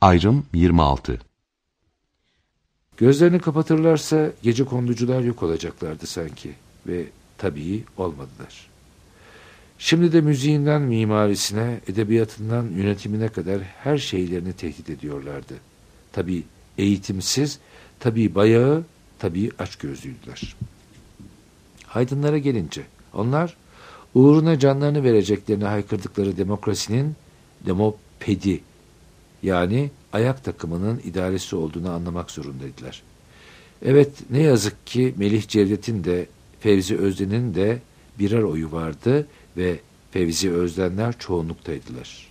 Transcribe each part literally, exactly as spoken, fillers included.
Ayrım yirmi altı. Gözlerini kapatırlarsa gecekonducular yok olacaklardı sanki ve tabii olmadılar. Şimdi de müziğinden mimarisine, edebiyatından yönetimine kadar her şeylerini tehdit ediyorlardı. Tabii eğitimsiz, tabii bayağı, tabii açgözlüydüler. Aydınlara gelince onlar uğruna canlarını vereceklerini haykırdıkları demokrasinin demopedi yani ayak takımının idaresi olduğunu anlamak zorundaydılar. Evet, ne yazık ki Melih Cevdet'in de Fevzi Özden'in de birer oyu vardı ve Fevzi Özdenler çoğunluktaydılar.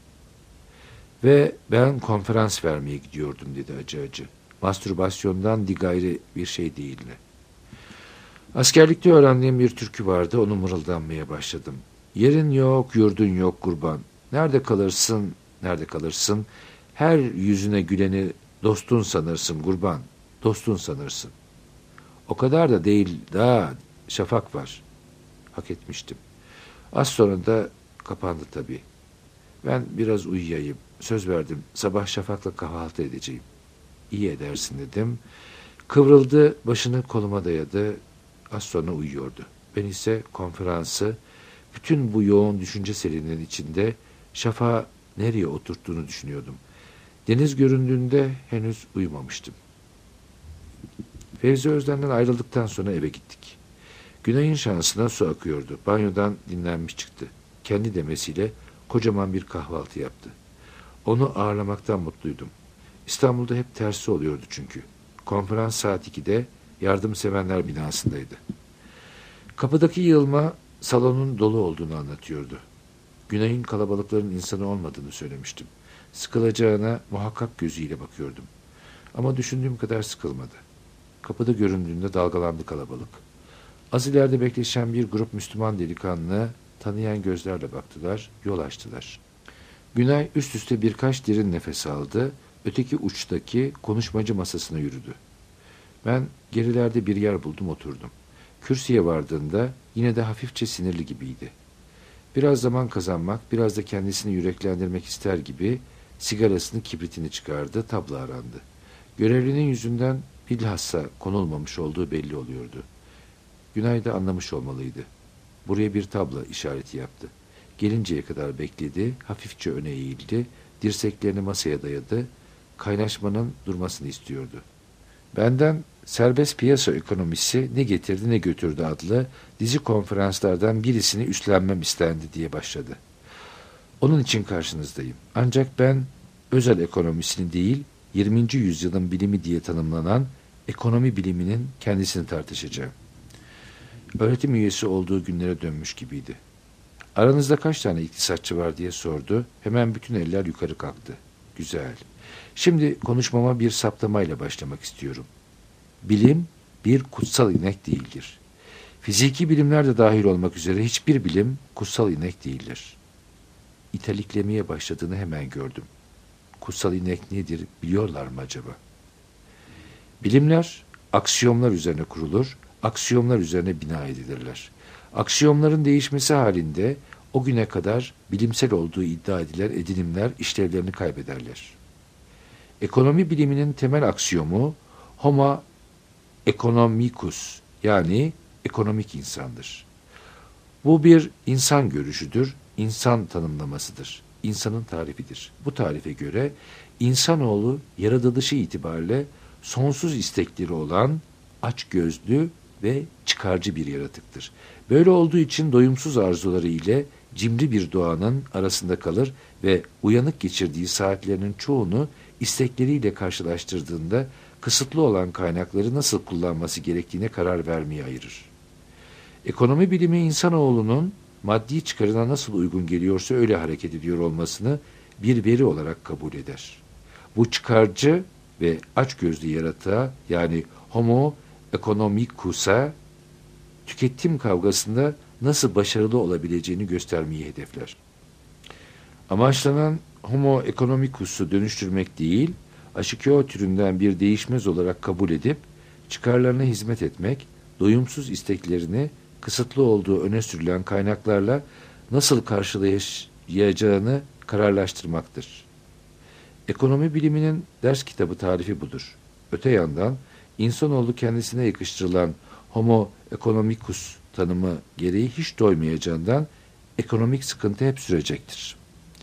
Ve ben konferans vermeye gidiyordum dedi acı acı. Mastürbasyondan digayri bir şey değildi. Askerlikte öğrendiğim bir türkü vardı, onu mırıldanmaya başladım. Yerin yok, yurdun yok kurban. Nerede kalırsın, nerede kalırsın? Her yüzüne güleni dostun sanırsın kurban, dostun sanırsın. O kadar da değil, daha şafak var. Hak etmiştim. Az sonra da kapandı tabii. Ben biraz uyuyayım. Söz verdim, sabah şafakla kahvaltı edeceğim. İyi edersin dedim. Kıvrıldı, başını koluma dayadı. Az sonra uyuyordu. Ben ise konferansı, bütün bu yoğun düşünce serinin içinde şafağı nereye oturttuğunu düşünüyordum. Deniz göründüğünde henüz uyumamıştım. Fevzi Özden'den ayrıldıktan sonra eve gittik. Günay'ın şansına su akıyordu. Banyodan dinlenmiş çıktı. Kendi demesiyle kocaman bir kahvaltı yaptı. Onu ağırlamaktan mutluydum. İstanbul'da hep tersi oluyordu çünkü. Konferans saat ikide Yardımsevenler binasındaydı. Kapıdaki yığılma salonun dolu olduğunu anlatıyordu. Günay'ın kalabalıkların insanı olmadığını söylemiştim. Sıkılacağına muhakkak gözüyle bakıyordum. Ama düşündüğüm kadar sıkılmadı. Kapıda göründüğünde dalgalandı kalabalık. Az ileride bekleşen bir grup Müslüman delikanlı tanıyan gözlerle baktılar, yol açtılar. Günay üst üste birkaç derin nefes aldı, öteki uçtaki konuşmacı masasına yürüdü. Ben gerilerde bir yer buldum, oturdum. Kürsüye vardığında yine de hafifçe sinirli gibiydi. Biraz zaman kazanmak, biraz da kendisini yüreklendirmek ister gibi sigarasını, kibritini çıkardı, tablo arandı. Görevlinin yüzünden bilhassa konulmamış olduğu belli oluyordu. Günay da anlamış olmalıydı. Buraya bir tablo işareti yaptı. Gelinceye kadar bekledi, hafifçe öne eğildi, dirseklerini masaya dayadı, kaynaşmanın durmasını istiyordu. Benden serbest piyasa ekonomisi ne getirdi ne götürdü adlı dizi konferanslardan birisini üstlenmem istendi diye başladı. Onun için karşınızdayım. Ancak ben özel ekonomisini değil, yirminci yüzyılın bilimi diye tanımlanan ekonomi biliminin kendisini tartışacağım. Öğretim üyesi olduğu günlere dönmüş gibiydi. Aranızda kaç tane iktisatçı var diye sordu. Hemen bütün eller yukarı kalktı. Güzel. Şimdi konuşmama bir saptamayla başlamak istiyorum. Bilim bir kutsal inek değildir. Fiziki bilimler de dahil olmak üzere hiçbir bilim kutsal inek değildir. İtaliklemeye başladığını hemen gördüm. Kutsal inek nedir biliyorlar mı acaba? Bilimler aksiyomlar üzerine kurulur, aksiyomlar üzerine bina edilirler. Aksiyomların değişmesi halinde o güne kadar bilimsel olduğu iddia edilen edinimler işlevlerini kaybederler. Ekonomi biliminin temel aksiyomu homo economicus yani ekonomik insandır. Bu bir insan görüşüdür, insan tanımlamasıdır, insanın tarifidir. Bu tarife göre insanoğlu yaratılışı itibariyle sonsuz istekleri olan açgözlü ve çıkarcı bir yaratıktır. Böyle olduğu için doyumsuz arzuları ile cimri bir doğanın arasında kalır ve uyanık geçirdiği saatlerinin çoğunu istekleriyle karşılaştırdığında kısıtlı olan kaynakları nasıl kullanması gerektiğine karar vermeye ayırır. Ekonomi bilimi insanoğlunun maddi çıkarına nasıl uygun geliyorsa öyle hareket ediyor olmasını bir veri olarak kabul eder. Bu çıkarcı ve açgözlü yaratığa yani homo economicus'a tüketim kavgasında nasıl başarılı olabileceğini göstermeyi hedefler. Amaçlanan homo economicus'u dönüştürmek değil, aşikyo türünden bir değişmez olarak kabul edip çıkarlarına hizmet etmek, doyumsuz isteklerini kısıtlı olduğu öne sürülen kaynaklarla nasıl karşılayacağını kararlaştırmaktır. Ekonomi biliminin ders kitabı tarifi budur. Öte yandan insanoğlu kendisine yakıştırılan homo economicus tanımı gereği hiç doymayacağından ekonomik sıkıntı hep sürecektir.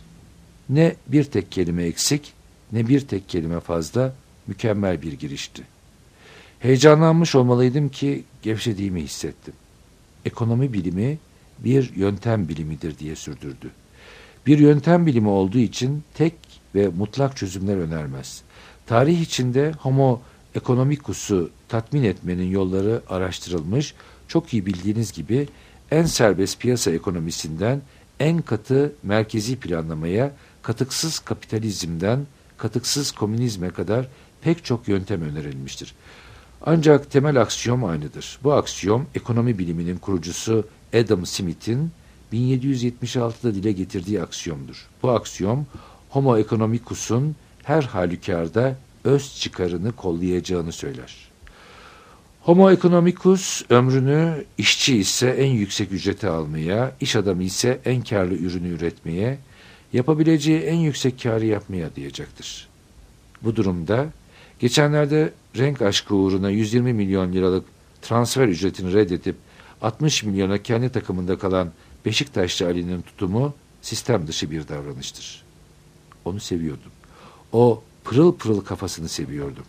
Ne bir tek kelime eksik, ne bir tek kelime fazla, mükemmel bir girişti. Heyecanlanmış olmalıydım ki gevşediğimi hissettim. Ekonomi bilimi bir yöntem bilimidir diye sürdürdü. Bir yöntem bilimi olduğu için tek ve mutlak çözümler önermez. Tarih içinde homo economicus'u tatmin etmenin yolları araştırılmış, çok iyi bildiğiniz gibi en serbest piyasa ekonomisinden en katı merkezi planlamaya, katıksız kapitalizmden katıksız komünizme kadar pek çok yöntem önerilmiştir. Ancak temel aksiyom aynıdır. Bu aksiyom ekonomi biliminin kurucusu Adam Smith'in bin yedi yüz yetmiş altıda dile getirdiği aksiyomdur. Bu aksiyom homo economicus'un her halükarda öz çıkarını kollayacağını söyler. Homo economicus ömrünü işçi ise en yüksek ücreti almaya, iş adamı ise en karlı ürünü üretmeye, yapabileceği en yüksek kârı yapmaya adayacaktır. Bu durumda geçenlerde renk aşkı uğruna yüz yirmi milyon liralık transfer ücretini reddedip altmış milyona kendi takımında kalan Beşiktaşlı Ali'nin tutumu sistem dışı bir davranıştır. Onu seviyordum. O pırıl pırıl kafasını seviyordum.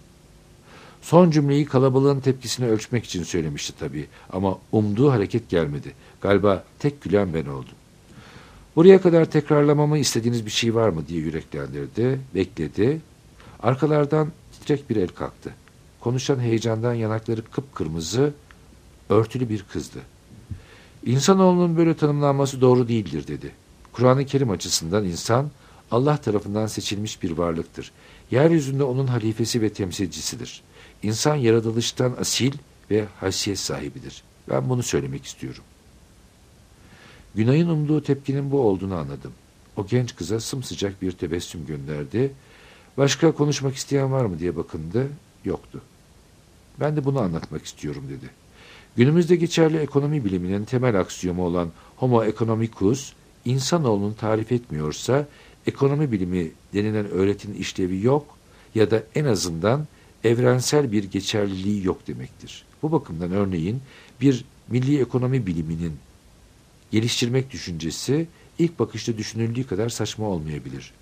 Son cümleyi kalabalığın tepkisini ölçmek için söylemişti tabii ama umduğu hareket gelmedi. Galiba tek gülen ben oldum. Buraya kadar tekrarlamamı istediğiniz bir şey var mı diye yüreklendirdi, bekledi. Arkalardan titrek bir el kalktı. Konuşan heyecandan yanakları kıpkırmızı, örtülü bir kızdı. İnsanoğlunun böyle tanımlanması doğru değildir dedi. Kur'an-ı Kerim açısından insan Allah tarafından seçilmiş bir varlıktır. Yeryüzünde onun halifesi ve temsilcisidir. İnsan yaratılıştan asil ve haysiyet sahibidir. Ben bunu söylemek istiyorum. Günay'ın umduğu tepkinin bu olduğunu anladım. O genç kıza sımsıcak bir tebessüm gönderdi. Başka konuşmak isteyen var mı diye bakındı. Yoktu. Ben de bunu anlatmak istiyorum dedi. Günümüzde geçerli ekonomi biliminin temel aksiyomu olan homo economicus, insanoğlunu tarif etmiyorsa ekonomi bilimi denilen öğretinin işlevi yok ya da en azından evrensel bir geçerliliği yok demektir. Bu bakımdan örneğin bir milli ekonomi biliminin geliştirmek düşüncesi ilk bakışta düşünüldüğü kadar saçma olmayabilir.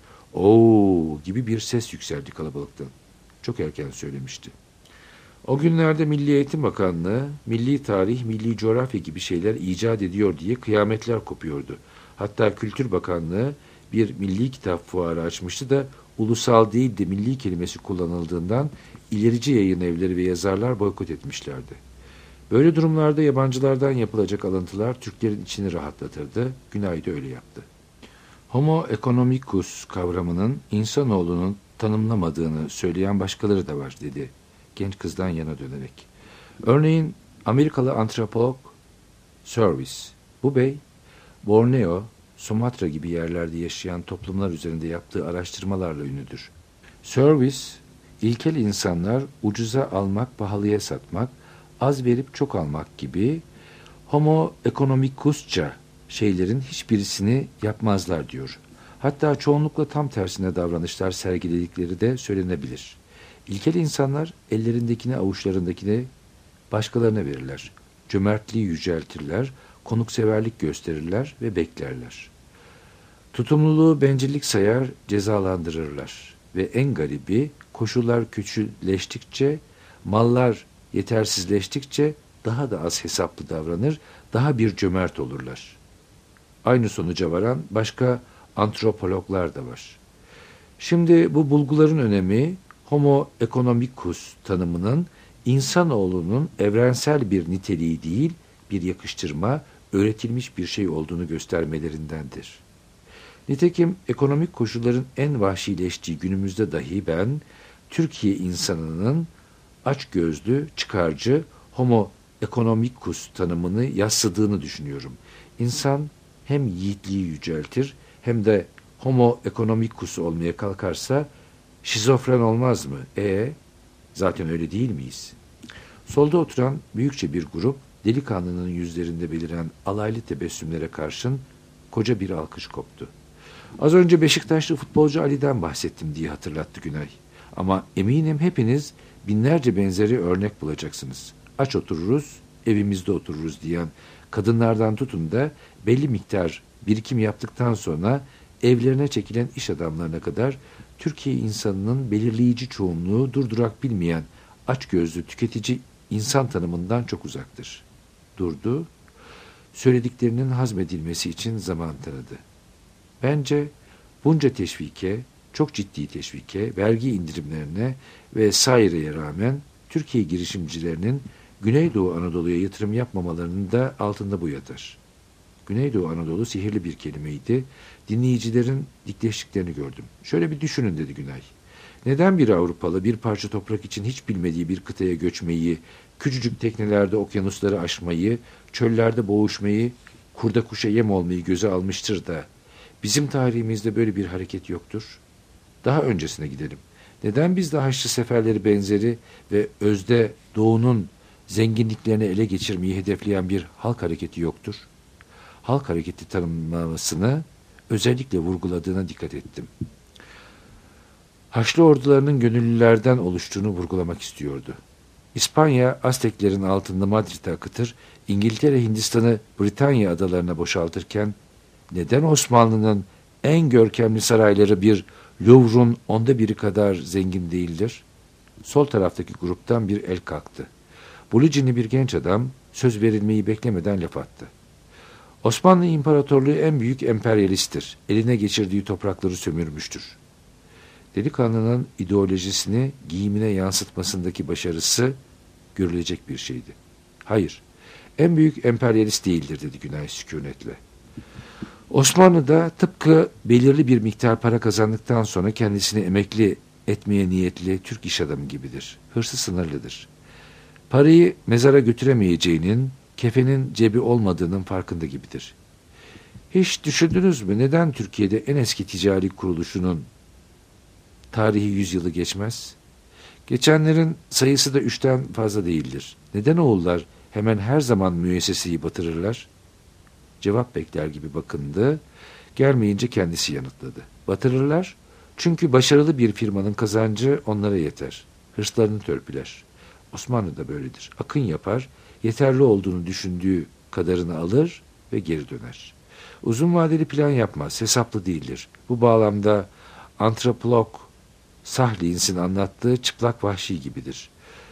Oo gibi bir ses yükseldi kalabalıktan. Çok erken söylemişti. O günlerde Milli Eğitim Bakanlığı, milli tarih, milli coğrafya gibi şeyler icat ediyor diye kıyametler kopuyordu. Hatta Kültür Bakanlığı bir milli kitap fuarı açmıştı da ulusal değil de milli kelimesi kullanıldığından ilerici yayın evleri ve yazarlar boykot etmişlerdi. Böyle durumlarda yabancılardan yapılacak alıntılar Türklerin içini rahatlatırdı. Günay da öyle yaptı. Homo economicus kavramının insanoğlunun tanımlamadığını söyleyen başkaları da var dedi genç kızdan yana dönerek. Örneğin Amerikalı antropolog Service. Bu bey Borneo, Sumatra gibi yerlerde yaşayan toplumlar üzerinde yaptığı araştırmalarla ünlüdür. Service, ilkel insanlar ucuza almak, pahalıya satmak, az verip çok almak gibi homo economicusça şeylerin hiçbirisini yapmazlar diyor. Hatta çoğunlukla tam tersine davranışlar sergiledikleri de söylenebilir. İlkel insanlar ellerindekini avuçlarındakini başkalarına verirler. Cömertliği yüceltirler, konukseverlik gösterirler ve beklerler. Tutumluluğu bencillik sayar, cezalandırırlar. Ve en garibi koşullar kötüleştikçe, mallar yetersizleştikçe daha da az hesaplı davranır, daha bir cömert olurlar. Aynı sonuca varan başka antropologlar da var. Şimdi bu bulguların önemi homo economicus tanımının insanoğlunun evrensel bir niteliği değil, bir yakıştırma, öğretilmiş bir şey olduğunu göstermelerindendir. Nitekim ekonomik koşulların en vahşileştiği günümüzde dahi ben, Türkiye insanının açgözlü, çıkarcı, homo economicus tanımını yadsıdığını düşünüyorum. İnsan hem yiğitliği yüceltir hem de homo economicus olmaya kalkarsa şizofren olmaz mı? E zaten öyle değil miyiz? Solda oturan büyükçe bir grup delikanlının yüzlerinde beliren alaylı tebessümlere karşın koca bir alkış koptu. Az önce Beşiktaşlı futbolcu Ali'den bahsettim diye hatırlattı Günay. Ama eminim hepiniz binlerce benzeri örnek bulacaksınız. Aç otururuz, evimizde otururuz diyen kadınlardan tutun da belli miktar birikim yaptıktan sonra evlerine çekilen iş adamlarına kadar Türkiye insanının belirleyici çoğunluğu durdurak bilmeyen açgözlü tüketici insan tanımından çok uzaktır. Durdu, söylediklerinin hazmedilmesi için zaman tanıdı. Bence bunca teşvike, çok ciddi teşvike, vergi indirimlerine ve saireye rağmen Türkiye girişimcilerinin Güneydoğu Anadolu'ya yatırım yapmamalarının da altında bu yatar. Güneydoğu Anadolu sihirli bir kelimeydi. Dinleyicilerin dikleştiklerini gördüm. Şöyle bir düşünün dedi Günay. Neden bir Avrupalı bir parça toprak için hiç bilmediği bir kıtaya göçmeyi, küçücük teknelerde okyanusları aşmayı, çöllerde boğuşmayı, kurda kuşa yem olmayı göze almıştır da bizim tarihimizde böyle bir hareket yoktur? Daha öncesine gidelim. Neden bizde Haçlı seferleri benzeri ve özde Doğu'nun zenginliklerini ele geçirmeyi hedefleyen bir halk hareketi yoktur? Halk hareketi tanımlamasını özellikle vurguladığına dikkat ettim. Haçlı ordularının gönüllülerden oluştuğunu vurgulamak istiyordu. İspanya, Azteklerin altında Madrid'e akıtır, İngiltere Hindistan'ı Britanya adalarına boşaltırken, neden Osmanlı'nın en görkemli sarayları bir Louvre'un onda biri kadar zengin değildir? Sol taraftaki gruptan bir el kalktı. Bulucini bir genç adam söz verilmeyi beklemeden laf attı. Osmanlı İmparatorluğu en büyük emperyalisttir. Eline geçirdiği toprakları sömürmüştür. Delikanlının ideolojisini giyimine yansıtmasındaki başarısı görülecek bir şeydi. Hayır, en büyük emperyalist değildir dedi Günay sükunetle. Osmanlı da tıpkı belirli bir miktar para kazandıktan sonra kendisini emekli etmeye niyetli Türk iş adamı gibidir. Hırsı sınırlıdır. Parayı mezara götüremeyeceğinin, kefenin cebi olmadığının farkında gibidir. Hiç düşündünüz mü neden Türkiye'de en eski ticari kuruluşunun tarihi yüzyılı geçmez? Geçenlerin sayısı da üçten fazla değildir. Neden oğullar hemen her zaman müesseseyi batırırlar? Cevap bekler gibi bakındı. Gelmeyince kendisi yanıtladı. Batırırlar çünkü başarılı bir firmanın kazancı onlara yeter. Hırslarını törpüler. Osmanlı da böyledir. Akın yapar, yeterli olduğunu düşündüğü kadarını alır ve geri döner. Uzun vadeli plan yapmaz, hesaplı değildir. Bu bağlamda antropolog Sahlins'in anlattığı çıplak vahşi gibidir.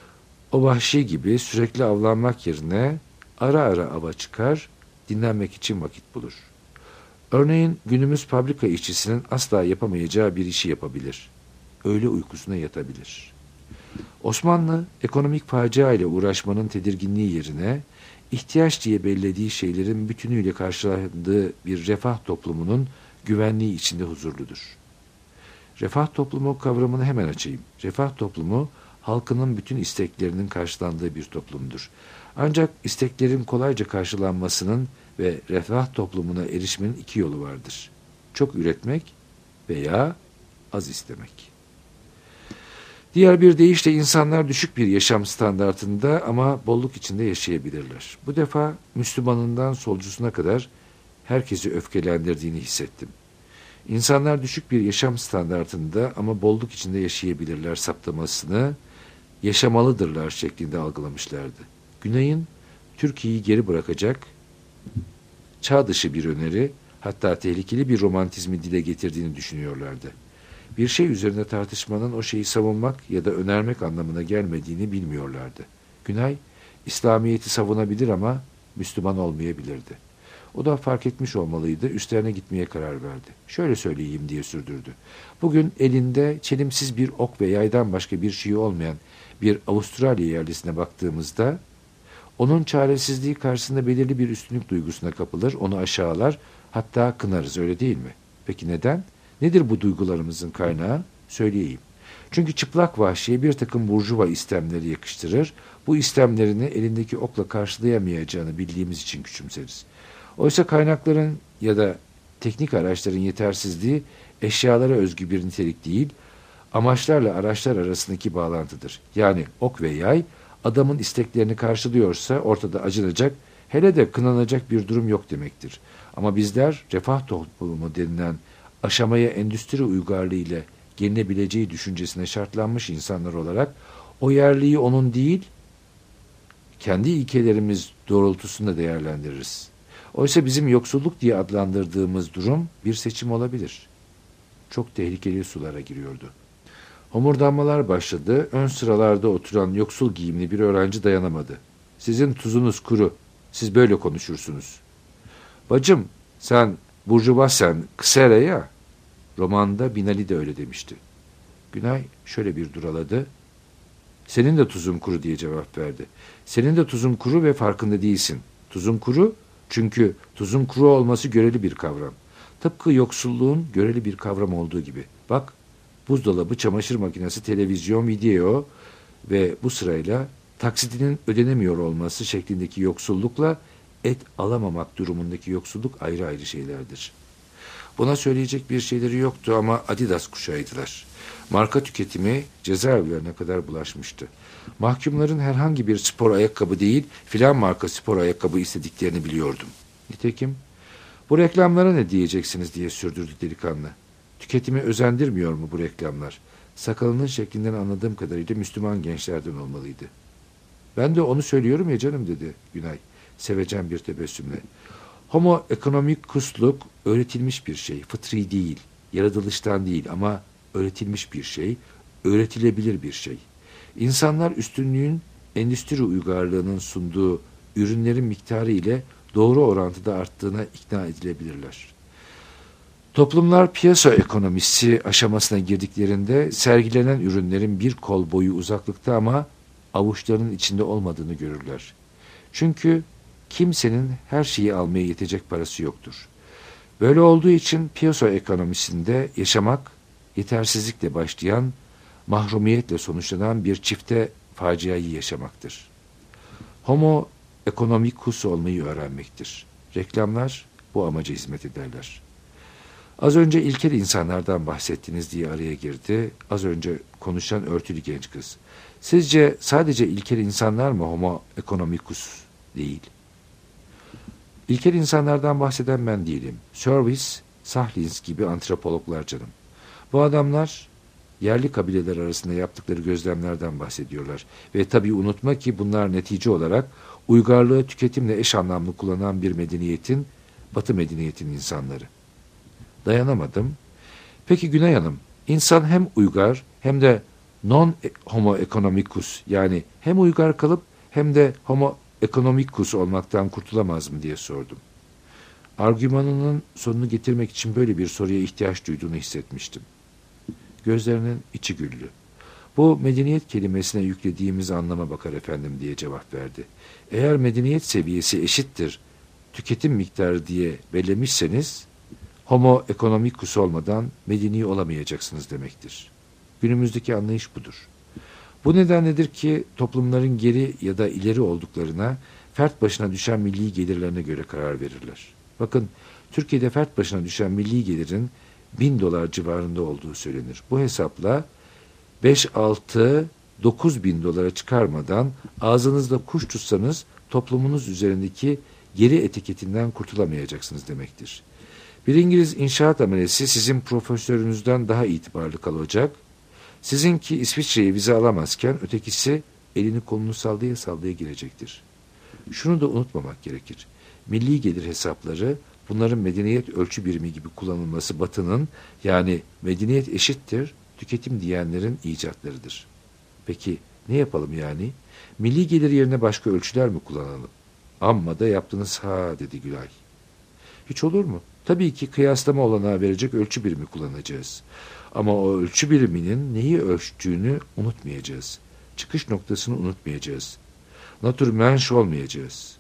O vahşi gibi sürekli avlanmak yerine ara ara ava çıkar, dinlenmek için vakit bulur. Örneğin günümüz fabrika işçisinin asla yapamayacağı bir işi yapabilir. Öğle uykusuna yatabilir. Osmanlı, ekonomik facia ile uğraşmanın tedirginliği yerine, ihtiyaç diye bellediği şeylerin bütünüyle karşılandığı bir refah toplumunun güvenliği içinde huzurludur. Refah toplumu kavramını hemen açayım. Refah toplumu, halkının bütün isteklerinin karşılandığı bir toplumdur. Ancak isteklerin kolayca karşılanmasının ve refah toplumuna erişmenin iki yolu vardır. Çok üretmek veya az istemek. Diğer bir deyişle insanlar düşük bir yaşam standartında ama bolluk içinde yaşayabilirler. Bu defa Müslümanından solcusuna kadar herkesi öfkelendirdiğini hissettim. İnsanlar düşük bir yaşam standartında ama bolluk içinde yaşayabilirler saptamasını yaşamalıdırlar şeklinde algılamışlardı. Günay'ın Türkiye'yi geri bırakacak çağ dışı bir öneri, hatta tehlikeli bir romantizmi dile getirdiğini düşünüyorlardı. Bir şey üzerinde tartışmanın o şeyi savunmak ya da önermek anlamına gelmediğini bilmiyorlardı. Günay, İslamiyet'i savunabilir ama Müslüman olmayabilirdi. O da fark etmiş olmalıydı, üstlerine gitmeye karar verdi. Şöyle söyleyeyim diye sürdürdü. Bugün elinde çelimsiz bir ok ve yaydan başka bir şey olmayan bir Avustralya yerlisine baktığımızda, onun çaresizliği karşısında belirli bir üstünlük duygusuna kapılır, onu aşağılar, hatta kınarız, öyle değil mi? Peki neden? Nedir bu duygularımızın kaynağı? Söyleyeyim. Çünkü çıplak vahşiye bir takım burjuva istemleri yakıştırır, bu istemlerini elindeki okla karşılayamayacağını bildiğimiz için küçümseriz. Oysa kaynakların ya da teknik araçların yetersizliği eşyalara özgü bir nitelik değil, amaçlarla araçlar arasındaki bağlantıdır. Yani ok ve yay adamın isteklerini karşılıyorsa ortada acınacak, hele de kınanacak bir durum yok demektir. Ama bizler refah toplumu denilen aşamaya endüstri uygarlığı ile gelinebileceği düşüncesine şartlanmış insanlar olarak o yerliği onun değil, kendi ilkelerimiz doğrultusunda değerlendiririz. Oysa bizim yoksulluk diye adlandırdığımız durum bir seçim olabilir. Çok tehlikeli sulara giriyordu. Homurdanmalar başladı. Ön sıralarda oturan yoksul giyimli bir öğrenci dayanamadı. Sizin tuzunuz kuru. Siz böyle konuşursunuz. Bacım, sen burjuvasen, ksere ya. Romanda Binali de öyle demişti. Günay şöyle bir duraladı. Senin de tuzun kuru diye cevap verdi. Senin de tuzun kuru ve farkında değilsin. Tuzun kuru çünkü tuzun kuru olması göreli bir kavram. Tıpkı yoksulluğun göreli bir kavram olduğu gibi. Bak, buzdolabı, çamaşır makinesi, televizyon, video ve bu sırayla taksitinin ödenemiyor olması şeklindeki yoksullukla et alamamak durumundaki yoksulluk ayrı ayrı şeylerdir. Buna söyleyecek bir şeyleri yoktu ama Adidas kuşağıydılar. Marka tüketimi cezaevlerine kadar bulaşmıştı. Mahkumların herhangi bir spor ayakkabı değil, filan marka spor ayakkabı istediklerini biliyordum. Nitekim, bu reklamlara ne diyeceksiniz diye sürdürdü delikanlı. Tüketimi özendirmiyor mu bu reklamlar? Sakalının şeklinden anladığım kadarıyla Müslüman gençlerden olmalıydı. Ben de onu söylüyorum ya canım dedi Günay, sevecen bir tebessümle. Homo economicus'luk öğretilmiş bir şey, fıtri değil, yaratılıştan değil ama öğretilmiş bir şey, öğretilebilir bir şey. İnsanlar üstünlüğün endüstri uygarlığının sunduğu ürünlerin miktarı ile doğru orantıda arttığına ikna edilebilirler. Toplumlar piyasa ekonomisi aşamasına girdiklerinde sergilenen ürünlerin bir kol boyu uzaklıkta ama avuçlarının içinde olmadığını görürler. Çünkü kimsenin her şeyi almaya yetecek parası yoktur. Böyle olduğu için piyasa ekonomisinde yaşamak yetersizlikle başlayan, mahrumiyetle sonuçlanan bir çifte faciayı yaşamaktır. Homo economicus olmayı öğrenmektir. Reklamlar bu amaca hizmet ederler. Az önce ilkel insanlardan bahsettiniz diye araya girdi. Az önce konuşan örtülü genç kız. Sizce sadece ilkel insanlar mı homo economicus değil? İlkel insanlardan bahseden ben değilim. Service, Sahlins gibi antropologlar canım. Bu adamlar yerli kabileler arasında yaptıkları gözlemlerden bahsediyorlar. Ve tabii unutma ki bunlar netice olarak uygarlığı tüketimle eş anlamlı kullanan bir medeniyetin, Batı medeniyetinin insanları. Dayanamadım. Peki Güney Hanım, insan hem uygar hem de non-homo economicus yani hem uygar kalıp hem de homo economicus olmaktan kurtulamaz mı diye sordum. Argümanının sonunu getirmek için böyle bir soruya ihtiyaç duyduğunu hissetmiştim. Gözlerinin içi güldü. Bu medeniyet kelimesine yüklediğimiz anlama bakar efendim diye cevap verdi. Eğer medeniyet seviyesi eşittir, tüketim miktarı diye bellemişseniz, homo economicus olmadan medeni olamayacaksınız demektir. Günümüzdeki anlayış budur. Bu nedenledir ki toplumların geri ya da ileri olduklarına fert başına düşen milli gelirlerine göre karar verirler. Bakın, Türkiye'de fert başına düşen milli gelirin bin dolar civarında olduğu söylenir. Bu hesapla beş, altı, dokuz bin dolara çıkarmadan ağzınızda kuş tutsanız toplumunuz üzerindeki geri etiketinden kurtulamayacaksınız demektir. Bir İngiliz inşaat amelesi sizin profesörünüzden daha itibarlı kalacak. Sizinki İsviçre'ye vize alamazken ötekisi elini kolunu sallaya sallaya girecektir. Şunu da unutmamak gerekir. Milli gelir hesapları bunların medeniyet ölçü birimi gibi kullanılması Batı'nın yani medeniyet eşittir tüketim diyenlerin icatlarıdır. Peki ne yapalım yani? Milli gelir yerine başka ölçüler mi kullanalım? Amma da yaptınız ha dedi Gülay. Hiç olur mu? Tabii ki kıyaslama olanağı verecek ölçü birimi kullanacağız. Ama o ölçü biriminin neyi ölçtüğünü unutmayacağız. Çıkış noktasını unutmayacağız. Naturmensch olmayacağız.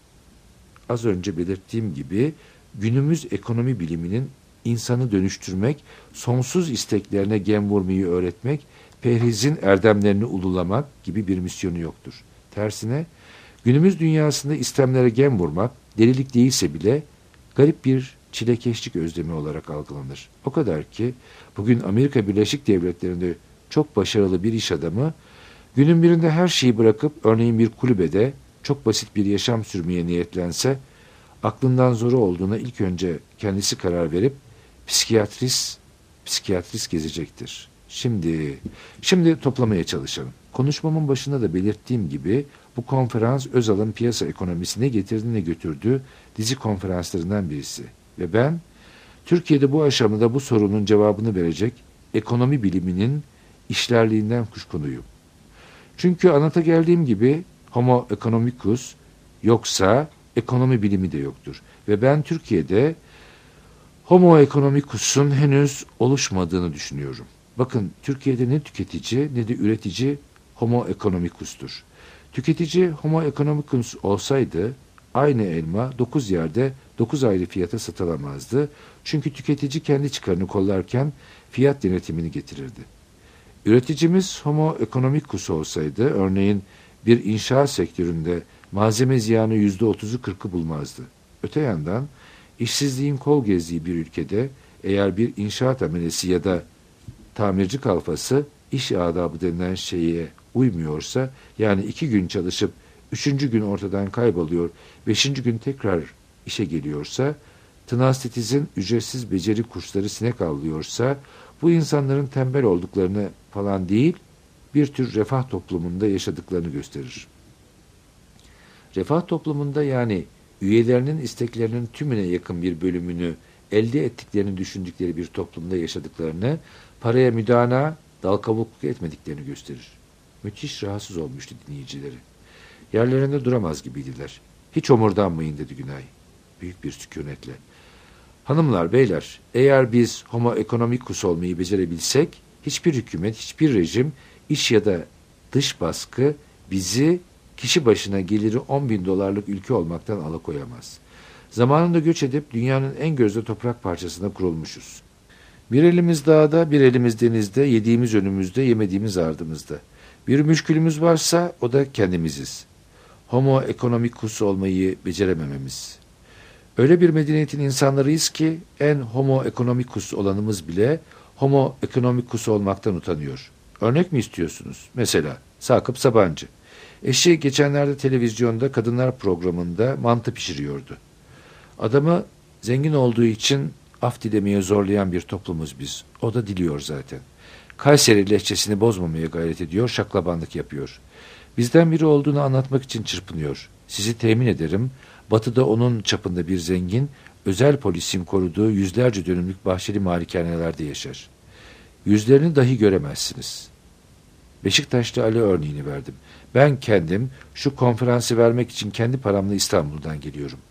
Az önce belirttiğim gibi günümüz ekonomi biliminin insanı dönüştürmek, sonsuz isteklerine gem vurmayı öğretmek, perhizin erdemlerini ululamak gibi bir misyonu yoktur. Tersine günümüz dünyasında istemlere gem vurmak, delilik değilse bile garip bir çilekeşlik özlemi olarak algılanır. O kadar ki bugün Amerika Birleşik Devletleri'nde çok başarılı bir iş adamı günün birinde her şeyi bırakıp örneğin bir kulübede çok basit bir yaşam sürmeye niyetlense aklından zoru olduğuna ilk önce kendisi karar verip psikiyatrist psikiyatrist gezecektir. Şimdi, şimdi toplamaya çalışalım. Konuşmamın başında da belirttiğim gibi bu konferans Özal'ın piyasa ekonomisi ne getirdi ne götürdü dizi konferanslarından birisi. Ve ben Türkiye'de bu aşamada bu sorunun cevabını verecek ekonomi biliminin işlerliğinden kuşkuluyum. Çünkü anlata geldiğim gibi homo economicus yoksa ekonomi bilimi de yoktur. Ve ben Türkiye'de homo economicus'un henüz oluşmadığını düşünüyorum. Bakın Türkiye'de ne tüketici ne de üretici homo economicus'tur. Tüketici homo economicus olsaydı aynı elma dokuz yerde dokuz ayrı fiyata satılamazdı. Çünkü tüketici kendi çıkarını kollarken fiyat denetimini getirirdi. Üreticimiz homo economicus olsaydı örneğin bir inşaat sektöründe malzeme ziyanı yüzde otuzu kırkı bulmazdı. Öte yandan işsizliğin kol gezdiği bir ülkede eğer bir inşaat amelesi ya da tamirci kalfası iş adabı denilen şeye uymuyorsa, yani iki gün çalışıp üçüncü gün ortadan kayboluyor, beşinci gün tekrar işe geliyorsa, Tınastitiz'in ücretsiz beceri kursları sinek avlıyorsa, bu insanların tembel olduklarını falan değil, bir tür refah toplumunda yaşadıklarını gösterir. Refah toplumunda, yani üyelerinin isteklerinin tümüne yakın bir bölümünü elde ettiklerini düşündükleri bir toplumda yaşadıklarını, paraya müdana, dal kavukluk etmediklerini gösterir. Müthiş rahatsız olmuştu dinleyicileri. Yerlerinde duramaz gibiydiler. Hiç omurdanmayın dedi Günay. Büyük bir sükunetle. Hanımlar, beyler, eğer biz homo economicus olmayı becerebilsek, hiçbir hükümet, hiçbir rejim, iç ya da dış baskı bizi kişi başına geliri on bin dolarlık ülke olmaktan alıkoyamaz. Zamanında göç edip dünyanın en gözde toprak parçasına kurulmuşuz. Bir elimiz dağda, bir elimiz denizde, yediğimiz önümüzde, yemediğimiz ardımızda. Bir müşkülümüz varsa o da kendimiziz. Homo economicus olmayı beceremememiz. Öyle bir medeniyetin insanlarıyız ki en homo economicus olanımız bile homo economicus olmaktan utanıyor. Örnek mi istiyorsunuz? Mesela Sakıp Sabancı. Eşi geçenlerde televizyonda kadınlar programında mantı pişiriyordu. Adamı zengin olduğu için af dilemeye zorlayan bir toplumuz biz. O da diliyor zaten. Kayseri lehçesini bozmamaya gayret ediyor, şaklabanlık yapıyor. Bizden biri olduğunu anlatmak için çırpınıyor. Sizi temin ederim, batıda onun çapında bir zengin, özel polisin koruduğu yüzlerce dönümlük bahçeli malikanelerde yaşar. Yüzlerini dahi göremezsiniz. Beşiktaşlı Ali örneğini verdim. Ben kendim şu konferansı vermek için kendi paramla İstanbul'dan geliyorum.